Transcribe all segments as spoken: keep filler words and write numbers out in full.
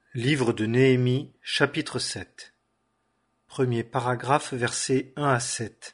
Livre de Néhémie, chapitre sept. Premier paragraphe, versets un à sept.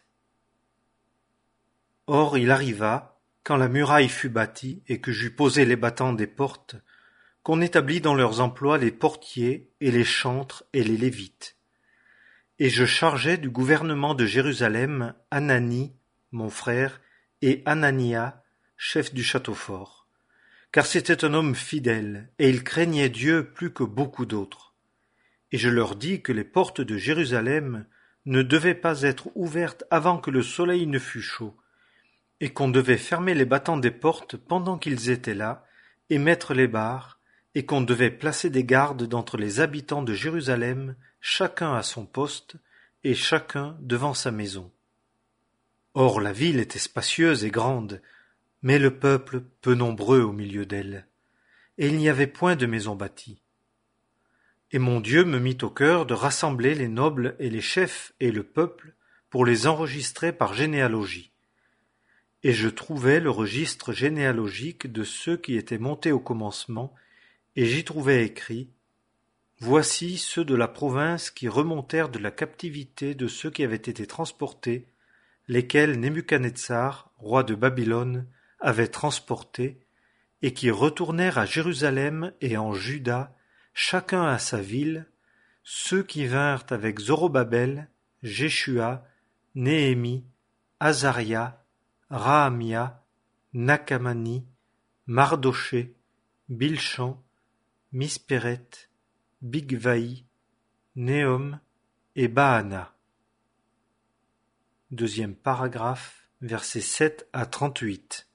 Or il arriva, quand la muraille fut bâtie et que j'eus posé les battants des portes, qu'on établit dans leurs emplois les portiers et les chantres et les lévites. Et je chargeai du gouvernement de Jérusalem Hanani, mon frère, et Hanania, chef du château fort. Car c'était un homme fidèle, et il craignait Dieu plus que beaucoup d'autres. Et je leur dis que les portes de Jérusalem ne devaient pas être ouvertes avant que le soleil ne fût chaud, et qu'on devait fermer les battants des portes pendant qu'ils étaient là, et mettre les barres, et qu'on devait placer des gardes d'entre les habitants de Jérusalem, chacun à son poste, et chacun devant sa maison. Or la ville était spacieuse et grande, mais le peuple peu nombreux au milieu d'elle, et il n'y avait point de maison bâtie. Et mon Dieu me mit au cœur de rassembler les nobles et les chefs et le peuple pour les enregistrer par généalogie. Et je trouvai le registre généalogique de ceux qui étaient montés au commencement, et j'y trouvai écrit « Voici ceux de la province qui remontèrent de la captivité de ceux qui avaient été transportés, lesquels Nebuchadnezzar, roi de Babylone, avait transportés, et qui retournèrent à Jérusalem et en Juda, chacun à sa ville, ceux qui vinrent avec Zorobabel, Jéshua, Néhémie, Azaria, Rahamia, Nakamani, Mardoché, Bilchan, Mispéret, Bigvaï, Néhom et Baana. Deuxième paragraphe, versets sept à trente-huit.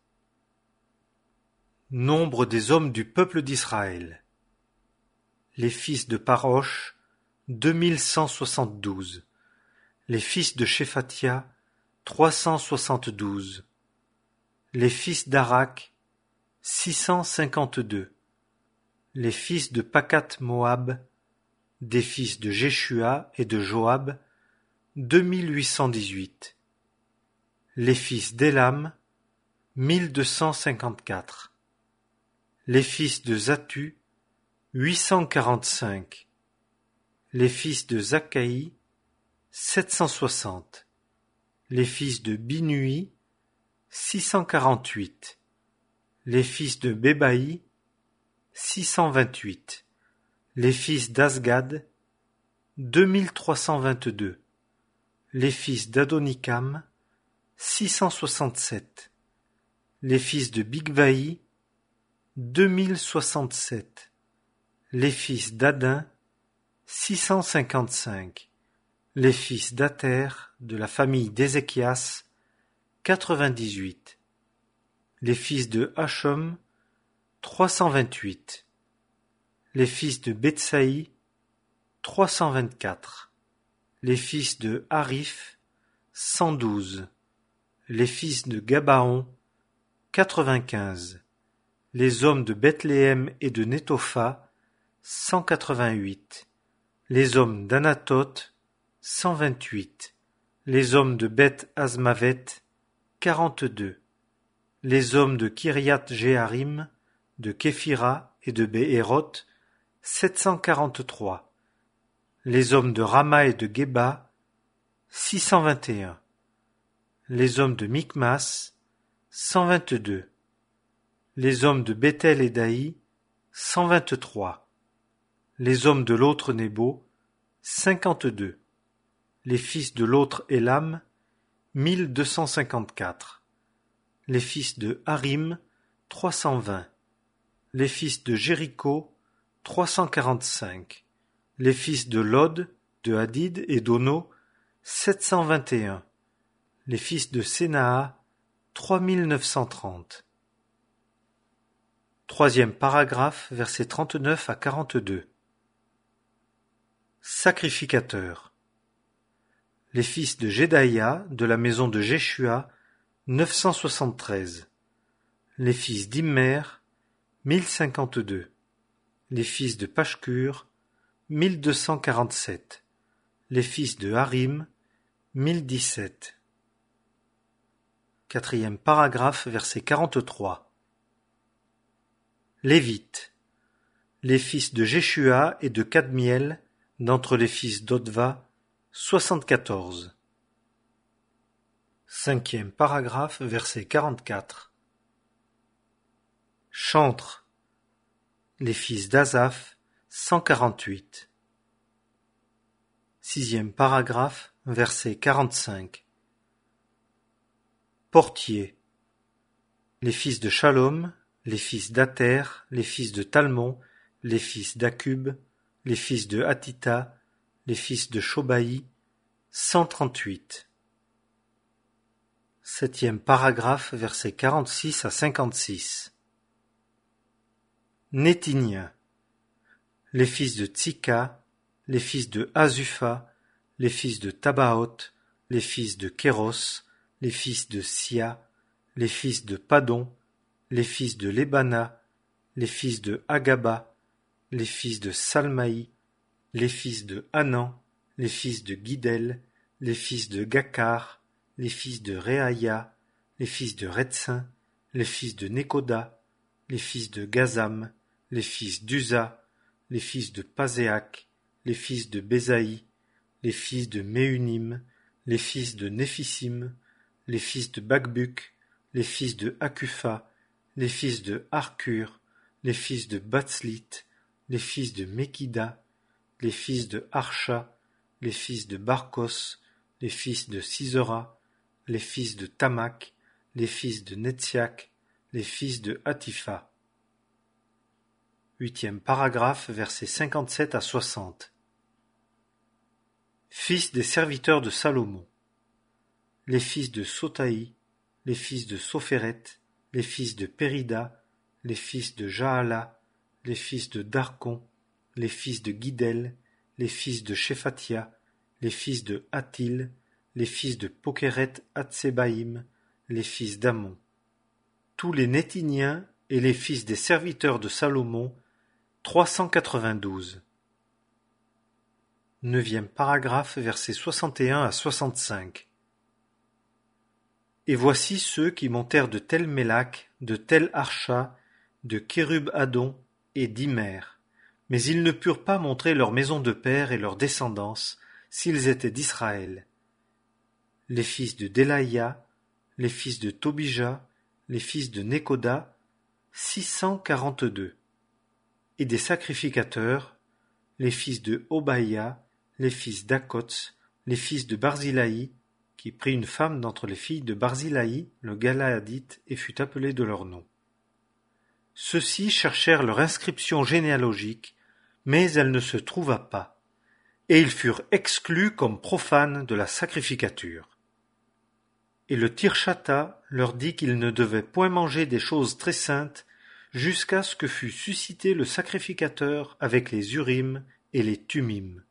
Nombre des hommes du peuple d'Israël. Les fils de Parosh, deux mille cent soixante-douze. Les fils de Shephatia, trois cent soixante-douze. Les fils d'Arak, six cent cinquante-deux. Les fils de Pakat-Moab, des fils de Jéshua et de Joab, deux mille huit cent dix-huit. Les fils d'Élam, mille deux cent cinquante-quatre. Les fils de Zattu, huit cent quarante-cinq. Les fils de Zakkaï, sept cent soixante. Les fils de Binui, six cent quarante-huit. Les fils de Bébaï, six cent vingt-huit. Les fils d'Azgad, deux mille trois cent vingt-deux. Les fils d'Adonikam, six cent soixante-sept. Les fils de Bigvaï, deux mille soixante-sept. Les fils d'Adin, six cent cinquante-cinq. Les fils d'Ater, de la famille d'Ézéchias, quatre-vingt-dix-huit. Les fils de Hachom, trois cent vingt-huit. Les fils de Betsaï, trois cent vingt-quatre. Les fils de Harif, cent douze. Les fils de Gabaon, quatre-vingt-quinze. Les hommes de Bethléem et de Netopha, cent quatre-vingt-huit. Les hommes d'Anathoth, cent vingt-huit. Les hommes de Beth Azmavet, quarante-deux. Les hommes de Kiriath Jéarim, de Képhira et de Béhéroth, sept cent quarante-trois. Les hommes de Rama et de Geba, six cent vingt et un. Les hommes de Michmas, cent vingt-deux. Les hommes de Bethel et d'Aï, cent vingt-trois. Les hommes de l'autre Nébo, cinquante-deux. Les fils de l'autre Élam, mille deux cent cinquante-quatre. Les fils de Harim, trois cent vingt. Les fils de Jéricho, trois cent quarante-cinq. Les fils de Lod, de Hadid et d'Ono, sept cent vingt et un. Les fils de Sénaa, trois mille neuf cent trente. Troisième paragraphe, versets trente-neuf à quarante-deux. Sacrificateurs. Les fils de Jedaïa, de la maison de Jéshua, neuf cent soixante-treize. Les fils d'Immer, mille cinquante-deux. Les fils de Pashkur, mille deux cent quarante-sept. Les fils de Harim, mille dix-sept. Quatrième paragraphe, verset quarante-trois. Lévites. les fils de Jéshua et de Kadmiel, d'entre les fils d'Odva, soixante-quatorze. Cinquième paragraphe, verset quarante-quatre. Chantre, les fils d'Asaph, cent quarante-huit. Sixième paragraphe, verset quarante-cinq. Portier, les fils de Shalom, les fils d'Ater, les fils de Talmon, les fils d'Akub, les fils de Hatita, les fils de Shobaï, cent trente-huit. Septième paragraphe, versets quarante-six à cinquante-six. Nétinien, les fils de Tsika, les fils de Azupha, les fils de Tabaoth, les fils de Kéros, les fils de Sia, les fils de Padon, les fils de Lébana, les fils de Agaba, les fils de Salmaï, les fils de Hanan, les fils de Guidel, les fils de Gakar, les fils de Réaïa, les fils de Retsin, les fils de Nekoda, les fils de Gazam, les fils d'Uza, les fils de Pazéak, les fils de Bézaï, les fils de Méunim, les fils de Néphissim, les fils de Bagbuk, les fils de Akufa, les fils de Harcur, les fils de Batslit, les fils de Mekida, les fils de Harsha, les fils de Barkos, les fils de Sisera, les fils de Tamak, les fils de Netziak, les fils de Hatifa. Huitième paragraphe, versets cinquante-sept à soixante. Fils des serviteurs de Salomon, les fils de Sotaï, les fils de Sophéret, les fils de Périda, les fils de Jahala, les fils de Darkon, les fils de Guidel, les fils de Shephatia, les fils de Hatil, les fils de Pokeret Hatsebaïm, les fils d'Amon. Tous les Nétiniens et les fils des serviteurs de Salomon, trois cent quatre-vingt-douze. Neuvième paragraphe, versets soixante et un à soixante-cinq. Et voici ceux qui montèrent de Tel Mélak, de Tel Harsha, de Kérub Adon et d'Imer, mais ils ne purent pas montrer leur maison de père et leur descendance, s'ils étaient d'Israël. Les fils de Delaïa, les fils de Tobija, les fils de Nekoda, six cent quarante-deux. Et des sacrificateurs, les fils de Obaïa, les fils d'Akots, les fils de Barzilaï, qui prit une femme d'entre les filles de Barzilaï, le Galaadite, et fut appelé de leur nom. Ceux-ci cherchèrent leur inscription généalogique, mais elle ne se trouva pas, et ils furent exclus comme profanes de la sacrificature. Et le Tirshata leur dit qu'ils ne devaient point manger des choses très saintes jusqu'à ce que fût suscité le sacrificateur avec les Urim et les Tumim.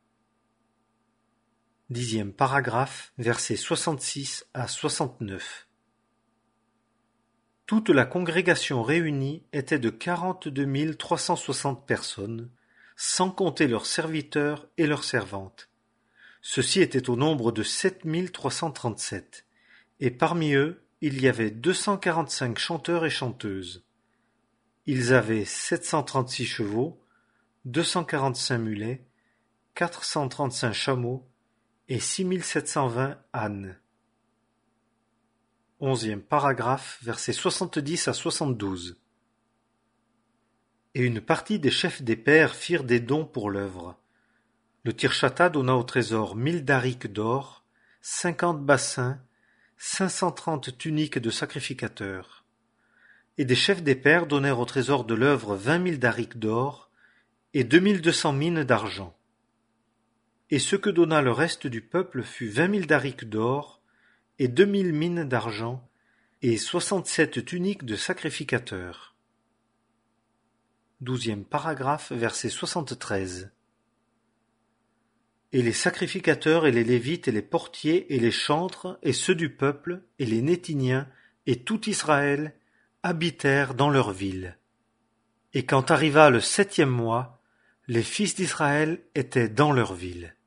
Dixième paragraphe, versets soixante-six à soixante-neuf. Toute la congrégation réunie était de quarante-deux mille trois cent soixante personnes, sans compter leurs serviteurs et leurs servantes. Ceux-ci étaient au nombre de sept mille trois cent trente-sept, et parmi eux, il y avait deux cent quarante-cinq chanteurs et chanteuses. Ils avaient sept cent trente-six chevaux, deux cent quarante-cinq mulets, quatre cent trente-cinq chameaux et six mille sept cent vingt ânes. Onzième paragraphe, versets soixante-dix à soixante-douze. Et une partie des chefs des pères firent des dons pour l'œuvre. Le Tirshata donna au trésor mille darics d'or, cinquante bassins, cinq cent trente tuniques de sacrificateurs. Et des chefs des pères donnèrent au trésor de l'œuvre vingt mille darics d'or et deux mille deux cents mines d'argent. Et ce que donna le reste du peuple fut vingt mille darics d'or et deux mille mines d'argent et soixante-sept tuniques de sacrificateurs. Douzième paragraphe, verset soixante-treize. Et les sacrificateurs et les Lévites et les portiers et les chantres et ceux du peuple et les Nétiniens et tout Israël habitèrent dans leur ville. Et quand arriva le septième mois, les fils d'Israël étaient dans leur ville.